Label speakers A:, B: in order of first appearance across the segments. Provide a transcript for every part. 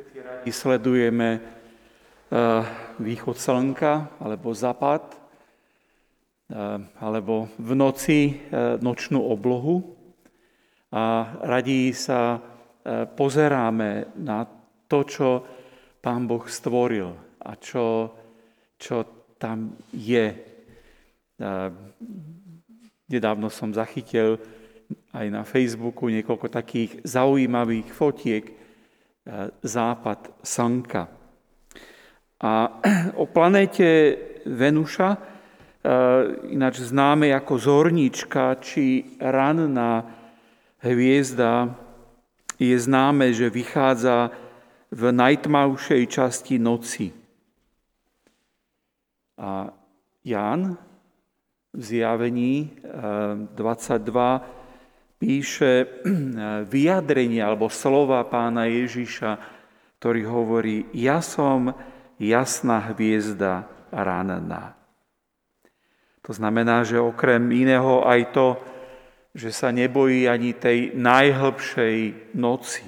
A: Radi sledujeme východ slnka alebo západ, alebo v noci nočnú oblohu a radi sa pozeráme na to, čo Pán Boh stvoril a čo tam je. Nedávno som zachytil aj na Facebooku niekoľko takých zaujímavých fotiek západ slnka. A o planéte Venuša, ináč známe ako zornička či ranná hviezda, je známe, že vychádza v najtmavšej časti noci. A Ján v Zjavení 22 píše vyjadrenie alebo slova Pána Ježiša, ktorý hovorí: ja som jasná hviezda ranná. To znamená, že okrem iného aj to, že sa nebojí ani tej najhlbšej noci.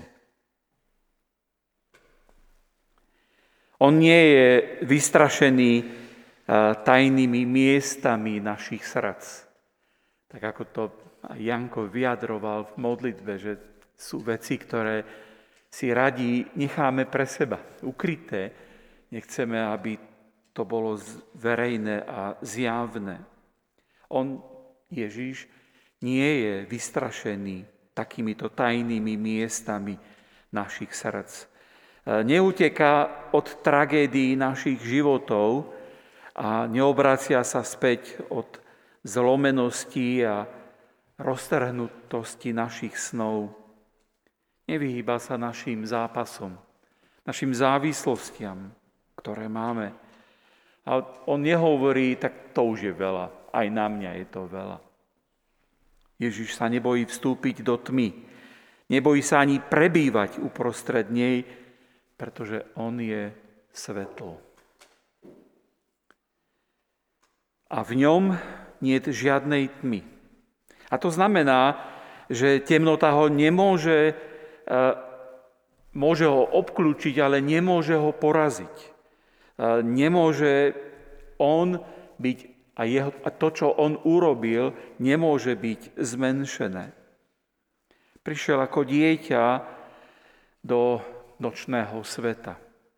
A: On nie je vystrašený tajnými miestami našich srdc. Tak ako to Janko vyjadroval v modlitbe, že sú veci, ktoré si radi necháme pre seba, ukryté. Nechceme, aby to bolo verejné a zjavné. On, Ježiš, nie je vystrašený takýmito tajnými miestami našich srdc. Neuteká od tragédií našich životov a neobracia sa späť od zlomenosti a roztrhnutosti našich snov. Nevyhýba sa našim zápasom, našim závislostiam, ktoré máme. A on nehovorí, tak to už je veľa, aj na mňa je to veľa. Ježiš sa nebojí vstúpiť do tmy, nebojí sa ani prebývať uprostred nej, pretože on je svetlo. A v ňom nie je žiadnej tmy. A to znamená, že temnota ho môže ho obklúčiť, ale nemôže ho poraziť. Nemôže on byť, a to, čo on urobil, nemôže byť zmenšené. Prišiel ako dieťa do nočného sveta.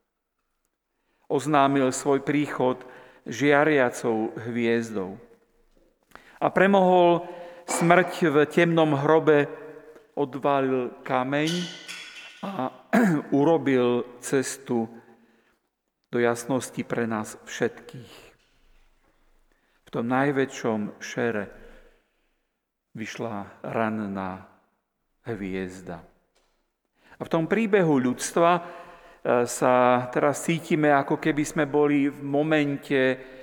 A: Oznámil svoj príchod žiariacou hviezdou. A premohol smrť v temnom hrobe, odvalil kameň a urobil cestu do jasnosti pre nás všetkých. V tom najväčšom šere vyšla ranná hviezda. A v tom príbehu ľudstva sa teraz cítime, ako keby sme boli v momente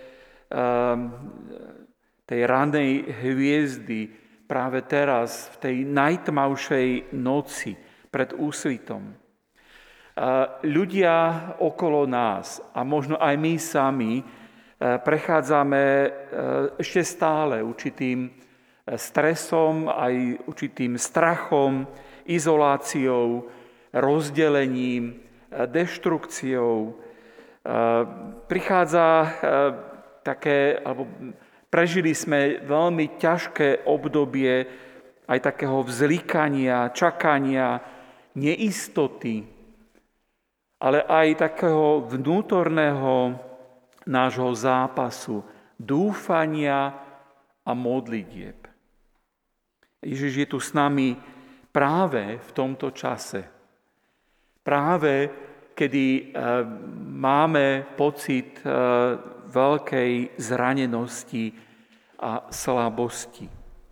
A: tej ranej hviezdy práve teraz, v tej najtmavšej noci pred úsvitom. Ľudia okolo nás a možno aj my sami prechádzame ešte stále určitým stresom, aj určitým strachom, izoláciou, rozdelením, deštrukciou. Prichádza alebo prežili sme veľmi ťažké obdobie aj takého vzlikania, čakania, neistoty, ale aj takého vnútorného nášho zápasu, dúfania a modlitieb. Ježiš je tu s nami práve v tomto čase. Práve kedy máme pocit veľkej zranenosti a slabosti.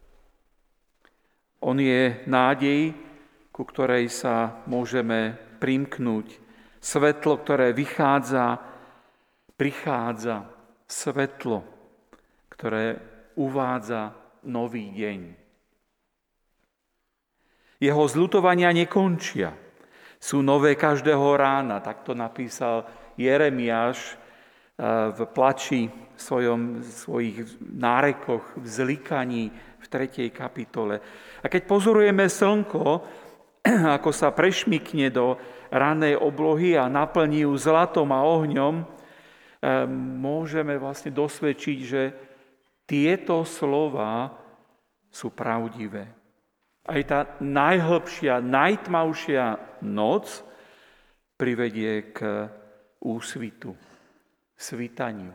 A: On je nádej, ku ktorej sa môžeme primknúť. Svetlo, ktoré prichádza, svetlo, ktoré uvádza nový deň. Jeho zľutovania nekončia. Sú nové každého rána, tak to napísal Jeremiáš v plači svojich nárekoch, v zlikaní v 3. kapitole. A keď pozorujeme slnko, ako sa prešmykne do ranej oblohy a naplní ju zlatom a ohňom, môžeme vlastne dosvedčiť, že tieto slova sú pravdivé. Aj tá najhlbšia, najtmavšia noc privedie k úsvitu, svitaniu.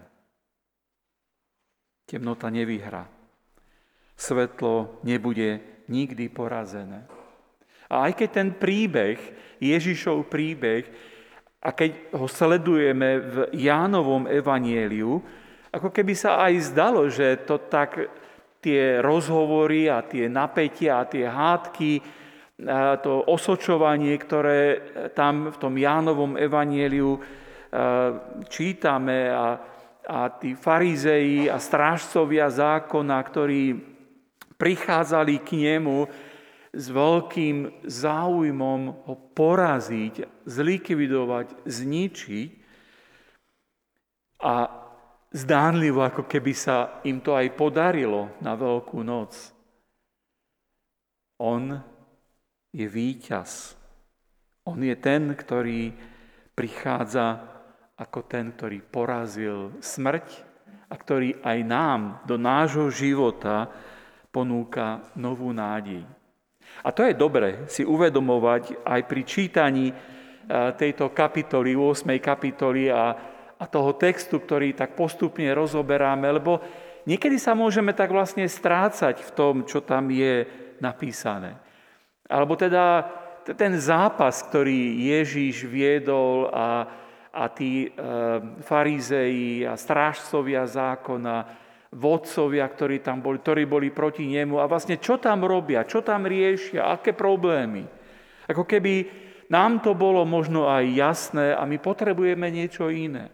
A: Temnota nevyhrá. Svetlo nebude nikdy porazené. A aj keď ten príbeh, Ježišov príbeh, a keď ho sledujeme v Jánovom evanjeliu, ako keby sa aj zdalo, že to tak tie rozhovory a tie napätia a tie hádky, a to osočovanie, ktoré tam v tom Jánovom evanjeliu čítame a tí farizei a strážcovia zákona, ktorí prichádzali k nemu s veľkým záujmom ho poraziť, zlikvidovať, zničiť a zdánlivo, ako keby sa im to aj podarilo na Veľkú noc. On je víťaz. On je ten, ktorý prichádza ako ten, ktorý porazil smrť a ktorý aj nám do nášho života ponúka novú nádej. A to je dobre si uvedomovať aj pri čítaní tejto kapitoly, 8. kapitoly a toho textu, ktorý tak postupne rozoberáme, lebo niekedy sa môžeme tak vlastne strácať v tom, čo tam je napísané. Alebo teda ten zápas, ktorý Ježíš viedol a tí farizei a strážcovia zákona, vodcovia, ktorí tam boli, ktorí boli proti nemu a vlastne čo tam robia, čo tam riešia, aké problémy. Ako keby nám to bolo možno aj jasné a my potrebujeme niečo iné.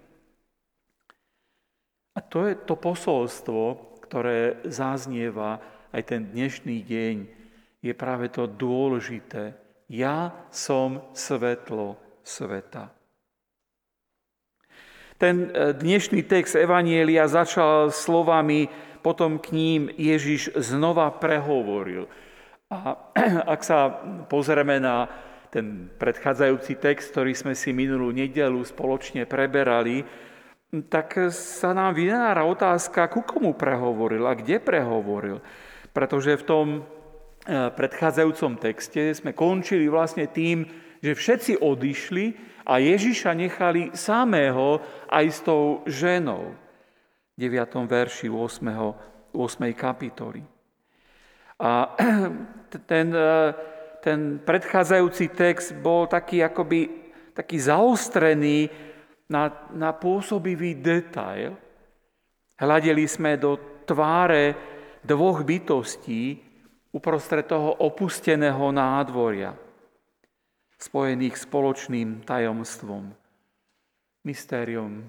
A: A to je to posolstvo, ktoré zaznieva aj ten dnešný deň, je práve to dôležité. Ja som svetlo sveta. Ten dnešný text Evanjelia začal slovami, potom k ním Ježiš znova prehovoril. A ak sa pozrieme na ten predchádzajúci text, ktorý sme si minulú nedeľu spoločne preberali, tak sa nám vynára otázka, ku komu prehovoril a kde prehovoril. Pretože v tom predchádzajúcom texte sme končili vlastne tým, že všetci odišli a Ježiša nechali samého aj s tou ženou. V 9. verši 8. kapitoly. A ten predchádzajúci text bol taký zaostrený na pôsobivý detail. Hľadeli sme do tváre dvoch bytostí uprostred toho opusteného nádvoria, spojených spoločným tajomstvom, mystérium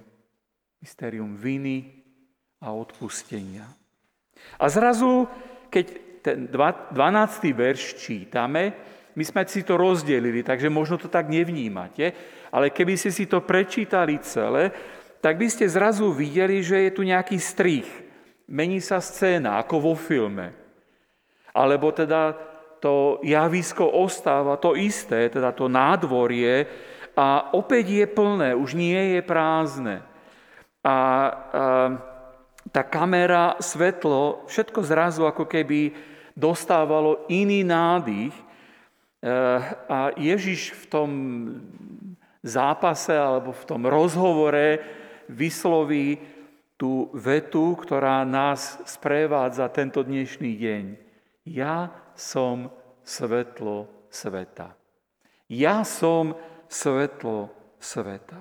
A: viny a odpustenia. A zrazu, keď ten 12. verš čítame, my sme si to rozdelili, takže možno to tak nevnímate, ale keby ste si to prečítali celé, tak by ste zrazu videli, že je tu nejaký strih. Mení sa scéna, ako vo filme. Alebo teda to javisko ostáva to isté, teda to nádvorie, a opäť je plné, už nie je prázdne. A tá kamera, svetlo, všetko zrazu ako keby dostávalo iný nádych. A Ježiš v tom zápase alebo v tom rozhovore vysloví tú vetu, ktorá nás sprevádza tento dnešný deň. Ja som svetlo sveta. Ja som svetlo sveta.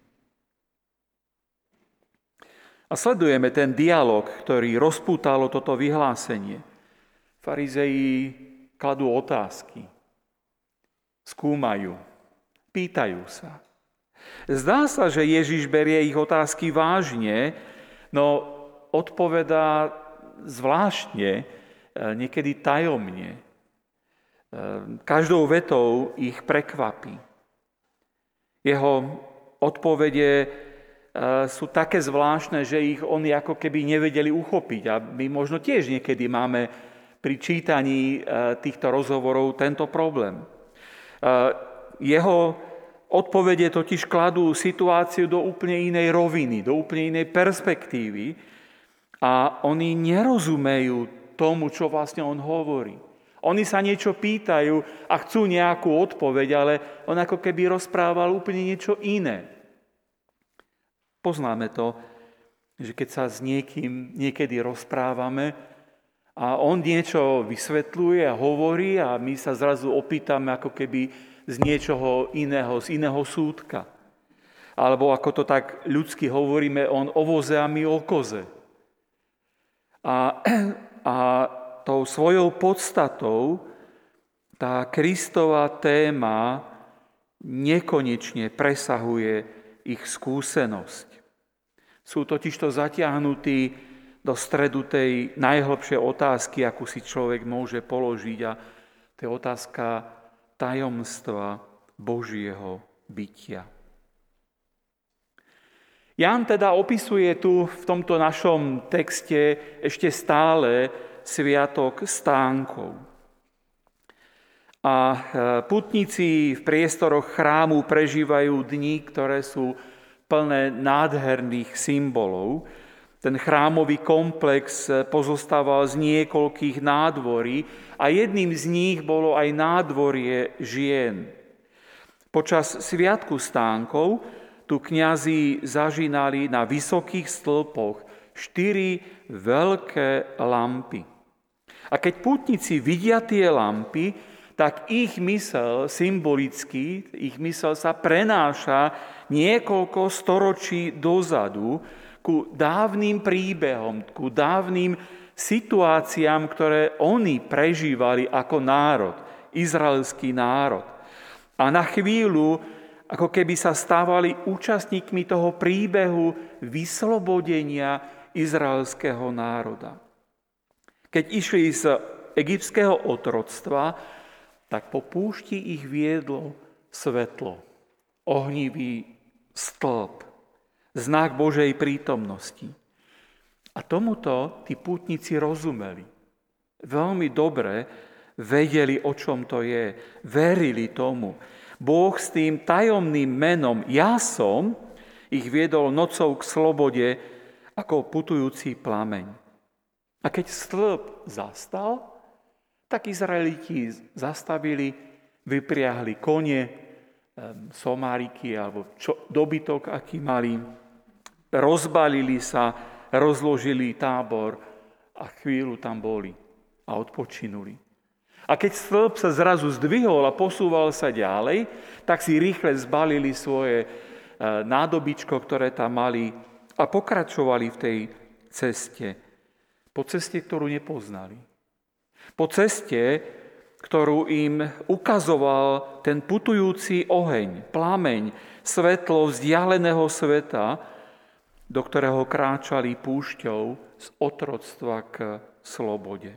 A: A sledujeme ten dialog, ktorý rozpútalo toto vyhlásenie. Farizei kladú otázky, skúmajú, pýtajú sa. Zdá sa, že Ježiš berie ich otázky vážne, no odpovedá zvláštne, niekedy tajomne. Každou vetou ich prekvapí. Jeho odpovede sú také zvláštne, že ich oni ako keby nevedeli uchopiť. A my možno tiež niekedy máme pri čítaní týchto rozhovorov tento problém. Jeho Odpovede totiž kladú situáciu do úplne inej roviny, do úplne inej perspektívy a oni nerozumejú tomu, čo vlastne on hovorí. Oni sa niečo pýtajú a chcú nejakú odpoveď, ale on ako keby rozprával úplne niečo iné. Poznáme to, že keď sa s niekým niekedy rozprávame a on niečo vysvetľuje a hovorí a my sa zrazu opýtame ako keby z niečoho iného, z iného súdka. Alebo ako to tak ľudsky hovoríme, on o voze a my o koze. A tou svojou podstatou tá Kristova téma nekonečne presahuje ich skúsenosť. Sú totižto zatiahnutí do stredu tej najhlbšej otázky, akú si človek môže položiť, a to je otázka tajomstva Božieho bytia. Ján teda opisuje tu v tomto našom texte ešte stále sviatok stánkov. A putníci v priestoroch chrámu prežívajú dni, ktoré sú plné nádherných symbolov. Ten chrámový komplex pozostával z niekoľkých nádvorí a jedným z nich bolo aj nádvorie žien. Počas sviatku stánkov tu kňazi zažínali na vysokých stĺpoch 4 veľké lampy. A keď pútnici vidia tie lampy, tak ich mysel symbolicky, ich mysel sa prenáša niekoľko storočí dozadu ku dávnym príbehom, ku dávnym situáciám, ktoré oni prežívali ako národ, izraelský národ. A na chvíľu, ako keby sa stávali účastníkmi toho príbehu vyslobodenia izraelského národa. Keď išli z egyptského otroctva, tak po púšti ich viedlo svetlo, ohnivý stĺp, znak Božej prítomnosti. A tomuto tí pútnici rozumeli. Veľmi dobre vedeli, o čom to je. Verili tomu. Boh s tým tajomným menom Ja som ich viedol nocou k slobode ako putujúci plameň. A keď stĺp zastal, tak Izraeliti zastavili, vypriahli kone, somáriky alebo dobytok, aký mali, rozbalili sa, rozložili tábor a chvíľu tam boli a odpočinuli. A keď stĺp sa zrazu zdvihol a posúval sa ďalej, tak si rýchle zbalili svoje nádobičko, ktoré tam mali, a pokračovali v tej ceste. Po ceste, ktorú nepoznali. Po ceste, ktorú im ukazoval ten putujúci oheň, plameň, svetlo vzdialeného sveta, do ktorého kráčali púšťou z otroctva k slobode.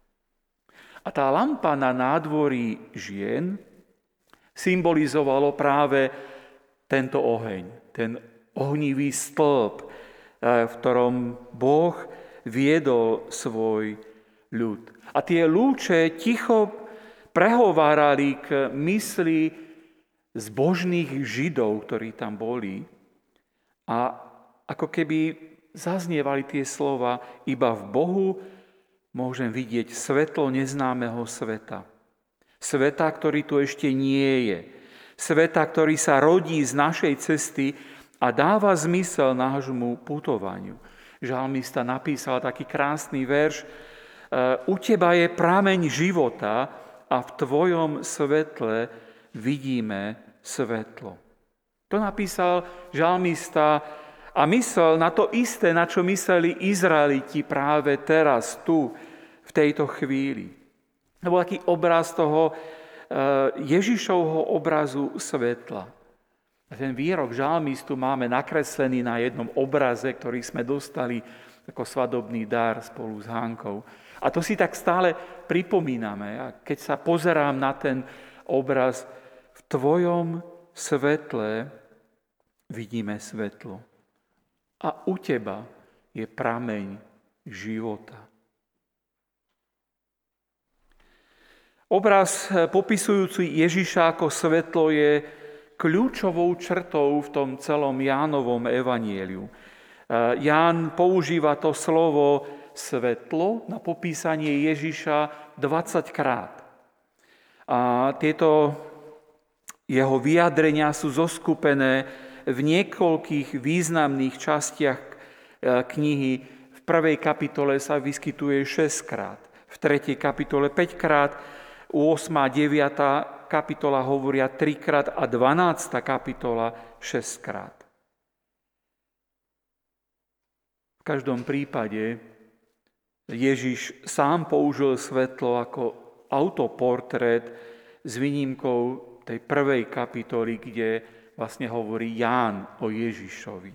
A: A tá lampa na nádvorí žien symbolizovalo práve tento oheň, ten ohnivý stĺp, v ktorom Boh viedol svoj ľud. A tie lúče ticho prehovárali k mysli zbožných Židov, ktorí tam boli, a ako keby zaznievali tie slova: iba v Bohu môžem vidieť svetlo neznámeho sveta. Sveta, ktorý tu ešte nie je. Sveta, ktorý sa rodí z našej cesty a dáva zmysel nášmu putovaniu. Žalmista napísal taký krásny verš: u teba je prameň života a v tvojom svetle vidíme svetlo. To napísal žalmista a myslel na to isté, na čo mysleli Izraeliti práve teraz, tu, v tejto chvíli. To bol taký obraz toho Ježišovho obrazu svetla. A ten výrok žalmistu máme nakreslený na jednom obraze, ktorý sme dostali ako svadobný dar spolu s Hankou. A to si tak stále pripomíname. A keď sa pozerám na ten obraz, v tvojom svetle vidíme svetlo. A u teba je prameň života. Obraz popisujúci Ježiša ako svetlo je kľúčovou črtou v tom celom Jánovom evanjeliu. Ján používa to slovo svetlo na popísanie Ježiša 20 krát. A tieto jeho vyjadrenia sú zoskupené v niekoľkých významných častiach knihy. V 1. kapitole sa vyskytuje 6 krát, v 3. kapitole 5 krát, 8. a 9. kapitola hovoria 3 krát a 12. kapitola 6 krát. V každom prípade Ježiš sám použil svetlo ako autoportrét s výnimkou tej 1. kapitoly, kde vlastne hovorí Ján o Ježišovi.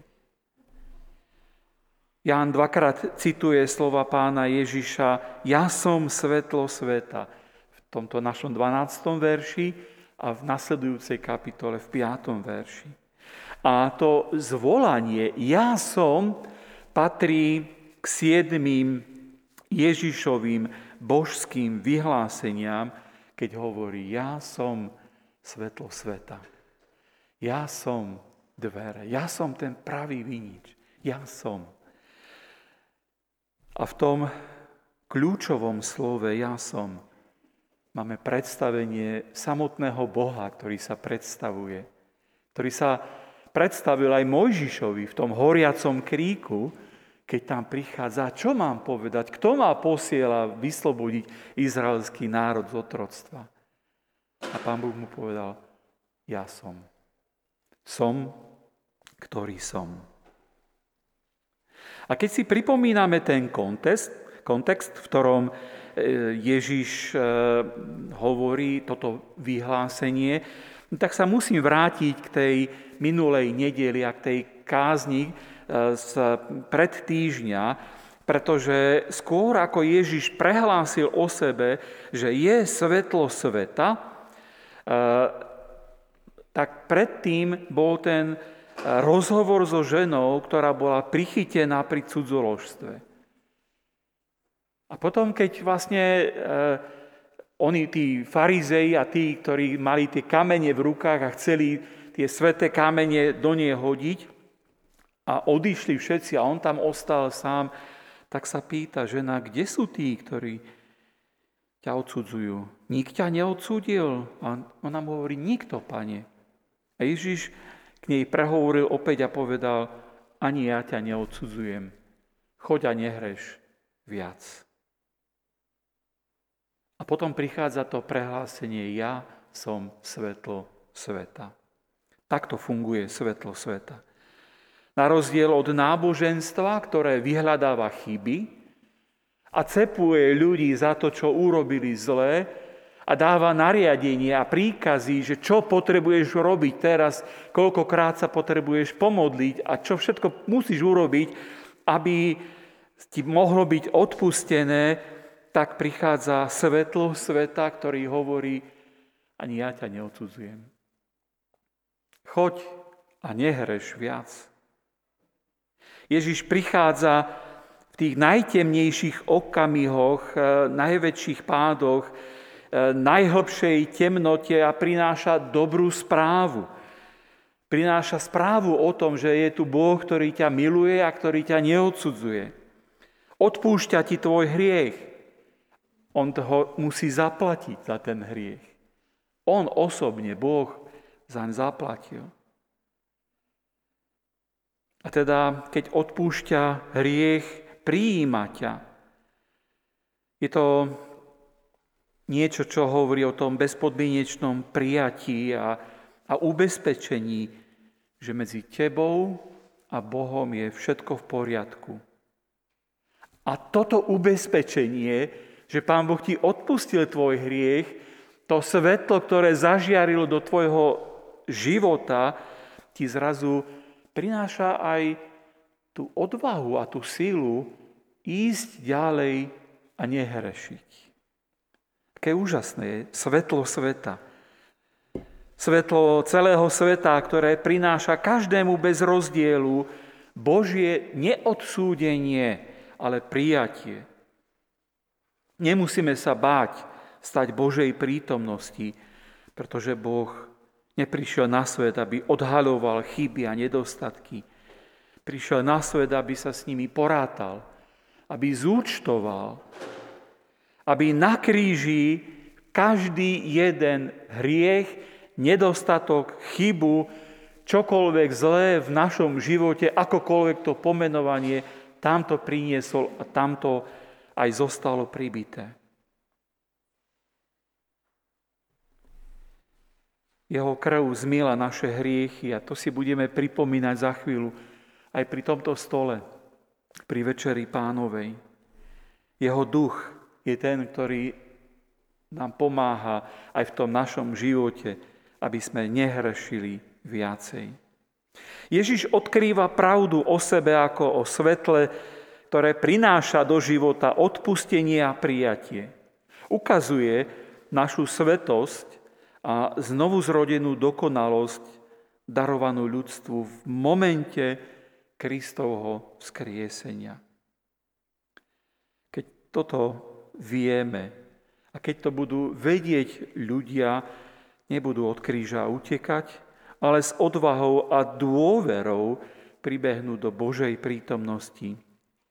A: Ján dvakrát cituje slova pána Ježiša: ja som svetlo sveta, v tomto našom 12. verši a v nasledujúcej kapitole v 5. verši. A to zvolanie ja som patrí k 7. Ježišovým božským vyhláseniam, keď hovorí ja som svetlo sveta. Ja som dvere. Ja som ten pravý vinič. Ja som. A v tom kľúčovom slove ja som máme predstavenie samotného Boha, ktorý sa predstavuje. Ktorý sa predstavil aj Mojžišovi v tom horiacom kríku, keď tam prichádza, čo mám povedať, kto ma posiela vyslobodiť izraelský národ z otroctva. A Pán Boh mu povedal, ja som. Som, ktorý som. A keď si pripomíname ten kontext, v ktorom Ježiš hovorí toto vyhlásenie, tak sa musím vrátiť k tej minulej nedeli a k tej kázni z pred týždňa, pretože skôr ako Ježiš prehlásil o sebe, že je svetlo sveta, tak predtým bol ten rozhovor so ženou, ktorá bola prichytená pri cudzoložstve. A potom, keď vlastne oni, tí farizei a tí, ktorí mali tie kamene v rukách a chceli tie sväté kamene do nej hodiť a odišli všetci a on tam ostal sám, tak sa pýta žena, kde sú tí, ktorí ťa odsudzujú? Nik ťa neodsúdil? A ona mu hovorí, nikto, Pane. A Ježiš k nej prehovoril opäť a povedal, ani ja ťa neodsudzujem. Choď a nehreš viac. A potom prichádza to prehlásenie, ja som svetlo sveta. Takto funguje svetlo sveta. Na rozdiel od náboženstva, ktoré vyhľadáva chyby a cepuje ľudí za to, čo urobili zlé a dáva nariadenie a príkazy, že čo potrebuješ robiť teraz, koľkokrát sa potrebuješ pomodliť a čo všetko musíš urobiť, aby ti mohlo byť odpustené, tak prichádza svetlo sveta, ktorý hovorí, ani ja ťa neodsudzujem. Choď a nehreš viac. Ježiš prichádza v tých najtemnejších okamihoch, najväčších pádoch, najhlbšej temnote a prináša dobrú správu. Prináša správu o tom, že je tu Boh, ktorý ťa miluje a ktorý ťa neodsudzuje. Odpúšťa ti tvoj hriech. On toho musí zaplatiť za ten hriech. On osobne, Boh, zaň zaplatil. A teda, keď odpúšťa hriech, prijíma ťa. Je to niečo, čo hovorí o tom bezpodmienečnom prijatí a ubezpečení, že medzi tebou a Bohom je všetko v poriadku. A toto ubezpečenie, že Pán Boh ti odpustil tvoj hriech, to svetlo, ktoré zažiarilo do tvojho života, ti zrazu prináša aj tú odvahu a tú sílu ísť ďalej a nehrešiť. Aké úžasné je svetlo sveta. Svetlo celého sveta, ktoré prináša každému bez rozdielu Božie neodsúdenie, ale prijatie. Nemusíme sa báť stať Božej prítomnosti, pretože Boh Neprišiel na svet, aby odhaľoval chyby a nedostatky. Prišiel na svet, aby sa s nimi porátal, aby zúčtoval, aby na kríži každý jeden hriech, nedostatok, chybu, čokoľvek zlé v našom živote, akokoľvek to pomenovanie, tamto priniesol a tamto aj zostalo pribité. Jeho krv zmýla naše hriechy a to si budeme pripomínať za chvíľu aj pri tomto stole, pri Večeri Pánovej. Jeho duch je ten, ktorý nám pomáha aj v tom našom živote, aby sme nehrešili viacej. Ježiš odkrýva pravdu o sebe ako o svetle, ktoré prináša do života odpustenie a prijatie. Ukazuje našu svetosť a znovuzrodenú dokonalosť darovanú ľudstvu v momente Kristovho vzkriesenia. Keď toto vieme a keď to budú vedieť ľudia, nebudú od kríža utekať, ale s odvahou a dôverou pribehnú do Božej prítomnosti.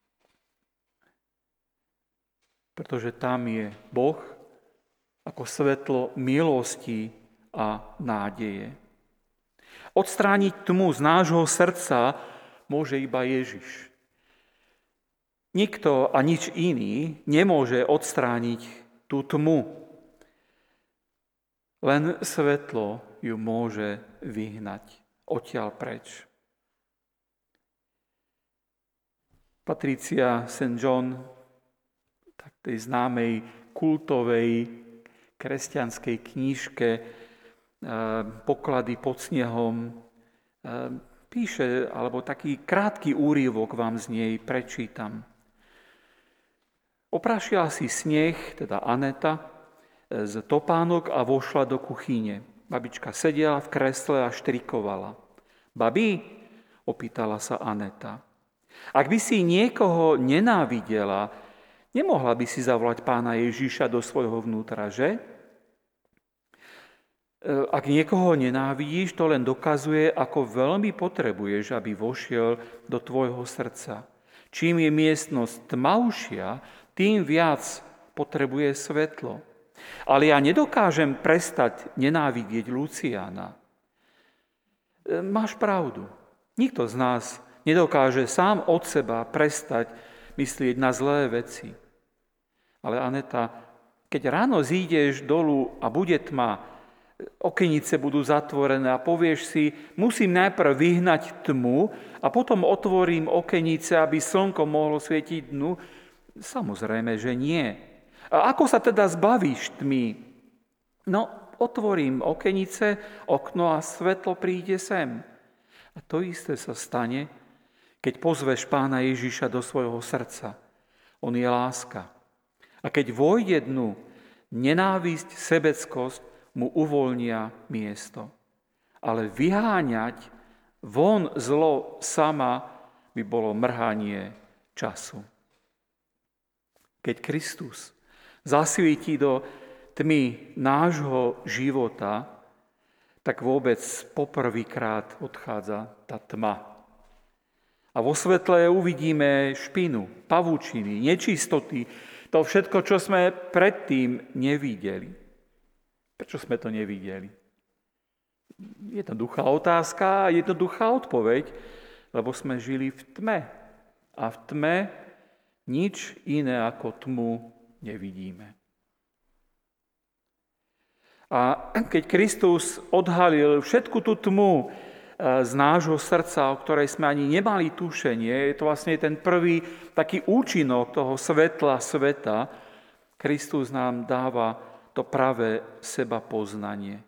A: Pretože tam je Boh ako svetlo milosti a nádeje. Odstrániť tmu z nášho srdca môže iba Ježiš. Nikto a nič iný nemôže odstrániť tú tmu. Len svetlo ju môže vyhnať odtiaľ preč. Patricia St. John, tak tej známej kultovej kresťanskej knižke Poklady pod snehom píše, alebo taký krátky úryvok vám z nej prečítam. Oprášila si sneh, teda Aneta, z topánok a vošla do kuchyne. Babička sedela v kresle a štrikovala. Babi, opýtala sa Aneta, ak by si niekoho nenávidela, nemohla by si zavolať Pána Ježiša do svojho vnútra, že? Ak niekoho nenávidíš, to len dokazuje, ako veľmi potrebuješ, aby vošiel do tvojho srdca. Čím je miestnosť tmavšia, tým viac potrebuje svetlo. Ale ja nedokážem prestať nenávidieť Luciána. Máš pravdu. Nikto z nás nedokáže sám od seba prestať myslieť na zlé veci. Ale Aneta, keď ráno zídeš dolu a bude tma, okenice budú zatvorené a povieš si, musím najprv vyhnať tmu a potom otvorím okenice, aby slnko mohlo svietiť dnu. Samozrejme, že nie. A ako sa teda zbavíš tmy? No, otvorím okenice, okno a svetlo príde sem. A to isté sa stane, keď pozveš Pána Ježiša do svojho srdca. On je láska. A keď vojde dnu, nenávisť, sebeckosť mu uvoľnia miesto. Ale vyháňať von zlo sama by bolo mrhanie času. Keď Kristus zasvietí do tmy nášho života, tak vôbec poprvýkrát odchádza tá tma. A vo svetle uvidíme špinu, pavúčiny, nečistoty, to všetko, čo sme predtým nevideli. Prečo sme to nevideli? Jednoduchá otázka a jednoduchá odpoveď, lebo sme žili v tme. A v tme nič iné ako tmu nevidíme. A keď Kristus odhalil všetku tú tmu z nášho srdca, o ktorej sme ani nemali tušenie, je to vlastne ten prvý taký účinok toho svetla sveta, Kristus nám dáva to pravé seba poznanie.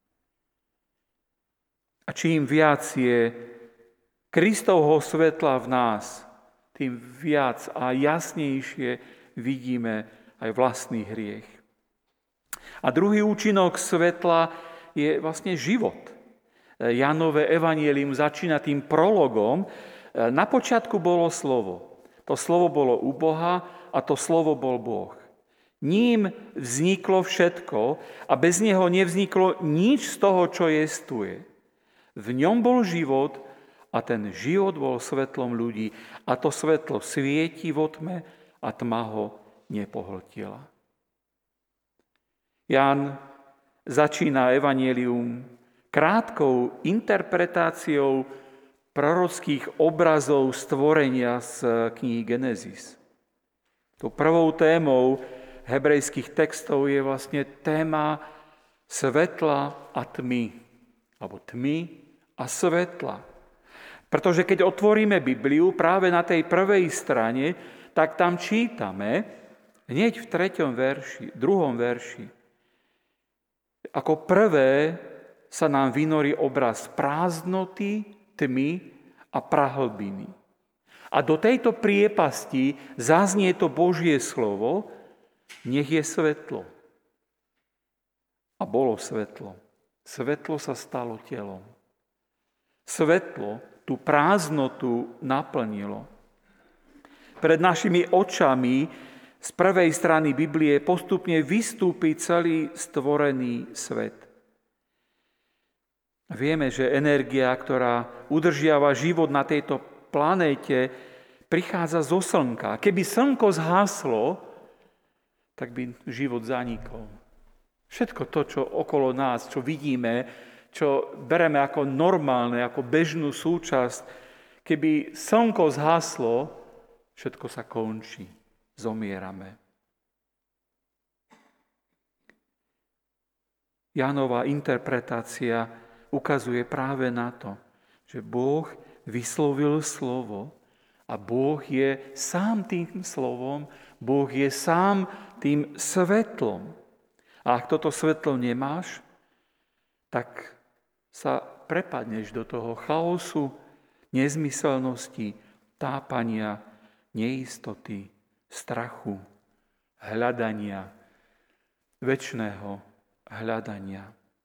A: A čím viac je Kristovho svetla v nás, tým viac a jasnejšie vidíme aj vlastný hriech. A druhý účinok svetla je vlastne život. Jánove evanjelium začína tým prologom. Na počiatku bolo slovo. To slovo bolo u Boha a to slovo bol Boh. Ním vzniklo všetko a bez neho nevzniklo nič z toho, čo jestuje. V ňom bol život a ten život bol svetlom ľudí. A to svetlo svieti vo tme a tma ho nepohltila. Ján začína evanjelium krátkou interpretáciou prorockých obrazov stvorenia z knihy Genesis. Tou prvou témou hebrejských textov je vlastne téma svetla a tmy, alebo tmy a svetla. Pretože keď otvoríme Bibliu práve na tej prvej strane, tak tam čítame hneď v 2. verši. Ako prvé sa nám vynorí obraz prázdnoty, tmy a prahlbiny. A do tejto priepasti zaznie to Božie slovo, nech je svetlo. A bolo svetlo. Svetlo sa stalo telom. Svetlo tú prázdnotu naplnilo. Pred našimi očami z prvej strany Biblie postupne vystúpi celý stvorený svet. Vieme, že energia, ktorá udržiava život na tejto planéte, prichádza zo slnka. Keby slnko zhaslo, tak by život zanikol. Všetko to, čo okolo nás, čo vidíme, čo bereme ako normálne, ako bežnú súčasť, keby slnko zhaslo, všetko sa končí, zomierame. Jánova interpretácia ukazuje práve na to, že Boh vyslovil slovo a Boh je sám tým slovom, Boh je sám tým svetlom. A ak toto svetlo nemáš, tak sa prepadneš do toho chaosu, nezmyselnosti, tápania, neistoty, strachu, hľadania, večného hľadania.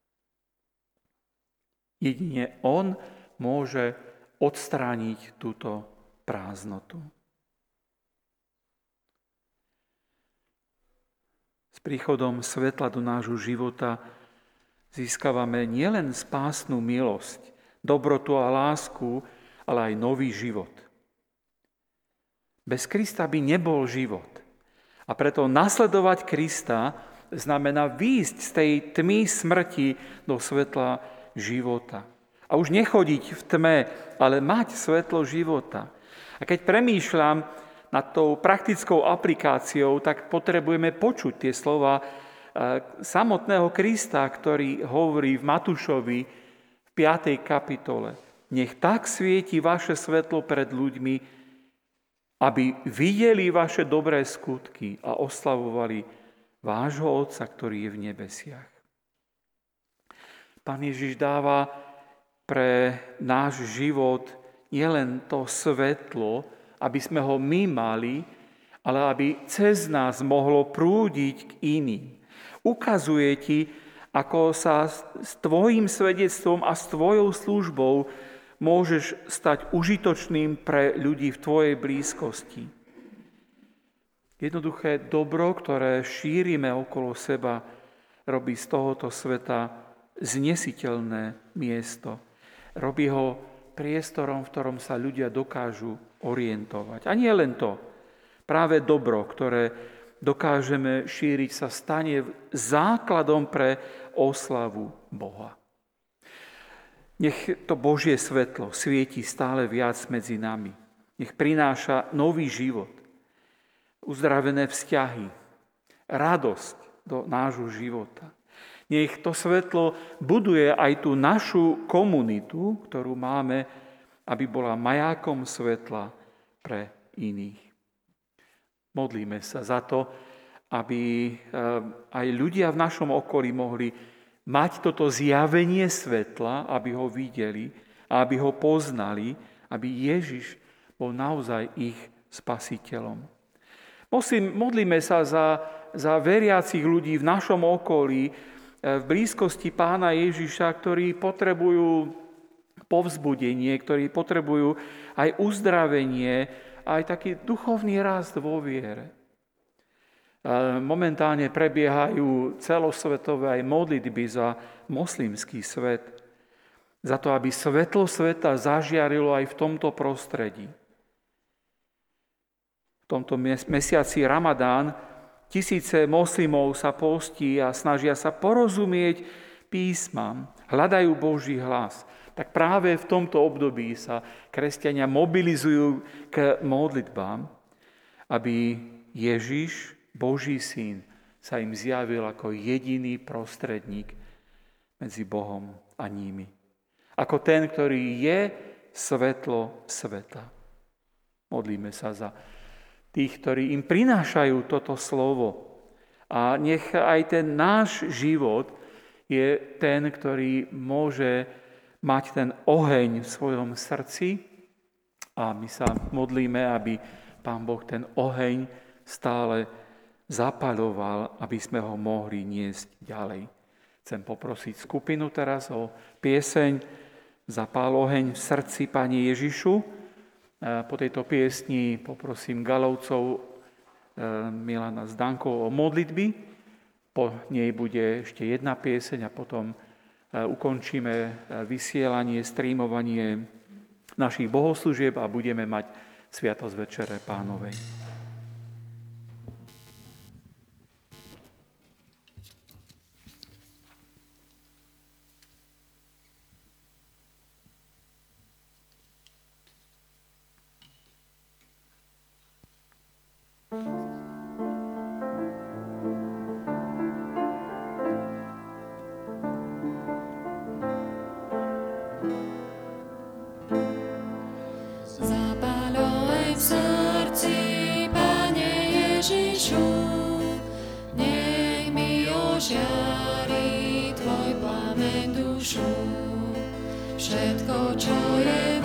A: Jedine on môže odstrániť túto prázdnotu. S príchodom svetla do nášho života získavame nielen spásnu milosť, dobrotu a lásku, ale aj nový život. Bez Krista by nebol život. A preto nasledovať Krista znamená výjsť z tej tmy smrti do svetla života. A už nechodiť v tme, ale mať svetlo života. A keď premýšľam nad tou praktickou aplikáciou, tak potrebujeme počuť tie slova samotného Krista, ktorý hovorí v Matúšovi v 5. kapitole. Nech tak svieti vaše svetlo pred ľuďmi, aby videli vaše dobré skutky a oslavovali vášho Otca, ktorý je v nebesiach. Pán Ježiš dáva pre náš život nielen to svetlo, aby sme ho my mali, ale aby cez nás mohlo prúdiť k iným. Ukazuje ti, ako sa s tvojim svedectvom a s tvojou službou môžeš stať užitočným pre ľudí v tvojej blízkosti. Jednoduché dobro, ktoré šírime okolo seba, robí z tohoto sveta znesiteľné miesto. Robí ho priestorom, v ktorom sa ľudia dokážu orientovať. A nie len to. Práve dobro, ktoré dokážeme šíriť, sa stane základom pre oslavu Boha. Nech to Božie svetlo svieti stále viac medzi nami. Nech prináša nový život, uzdravené vzťahy, radosť do nášho života. Nech to svetlo buduje aj tú našu komunitu, ktorú máme, aby bola majákom svetla pre iných. Modlíme sa za to, aby aj ľudia v našom okolí mohli mať toto zjavenie svetla, aby ho videli a aby ho poznali, aby Ježiš bol naozaj ich spasiteľom. Modlíme sa za veriacich ľudí v našom okolí, v blízkosti Pána Ježiša, ktorí potrebujú povzbudenie, ktorí potrebujú aj uzdravenie, aj taký duchovný rast vo viere. Momentálne prebiehajú celosvetové aj modlitby za moslimský svet, za to, aby svetlo sveta zažiarilo aj v tomto prostredí. V tomto mesiaci Ramadán tisíce moslimov sa postí a snažia sa porozumieť písmam, hľadajú Boží hlas. Tak práve v tomto období sa kresťania mobilizujú k modlitbám, aby Ježiš, Boží syn, sa im zjavil ako jediný prostredník medzi Bohom a nimi. Ako ten, ktorý je svetlo sveta. Modlíme sa za tých, ktorí im prinášajú toto slovo. A nech aj ten náš život je ten, ktorý môže mať ten oheň v svojom srdci. A my sa modlíme, aby Pán Boh ten oheň stále zapaľoval, aby sme ho mohli niesť ďalej. Chcem poprosiť skupinu teraz o pieseň Zapál oheň v srdci, Pane Ježišu. Po tejto piesni poprosím Galovcov Milana s Dankou o modlitby. Po nej bude ešte jedna pieseň a potom ukončíme vysielanie, streamovanie našich bohoslúžieb a budeme mať Sviatosť Večere Pánovej.
B: Žiari tvoj plameň dušu, všetko, čo je